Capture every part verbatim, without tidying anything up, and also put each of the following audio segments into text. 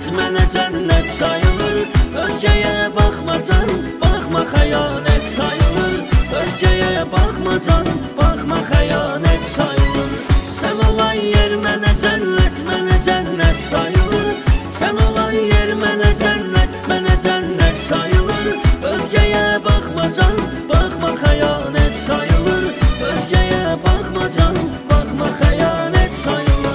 mənə cənnət sayılır. Özgəyə baxma canım, baxma xəyanət sayılır. Özgəyə baxma canım, baxma xəyanət sayılır. Sən olan yer mənə cənnət, mənə cənnət sayılır. Sən olan yer mənə cənnət, mənə cənnət sayılır. Özgəyə baxma canım, baxma xəyanət sayılır. Özgəyə baxma canım, baxma xəyanət sayılır.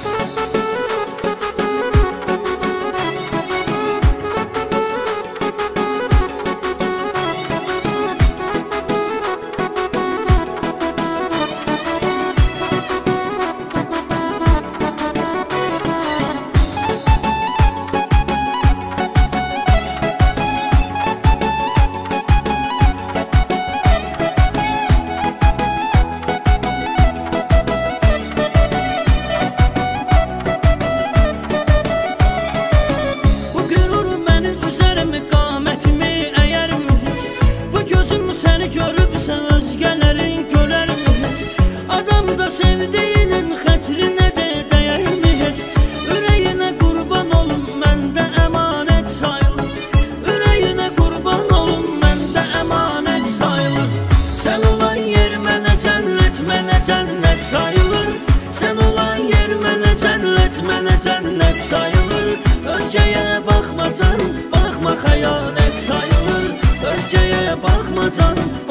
Görübsə özgələrin görərmi heç? Adam da sevdiyinin xətrinə də dəyərmi heç? Ürəyinə qurban olum, məndə əmanət sayılır. Ürəyinə qurban olum, məndə əmanət sayılır. Sən olan yer mənə cənnət, mənə cənnət sayılır. Sən olan yer mənə cənnət, mənə cənnət sayılır. Özgəyə baxma canım, baxma xəyanət sayılır. Özgəyə baxma canım,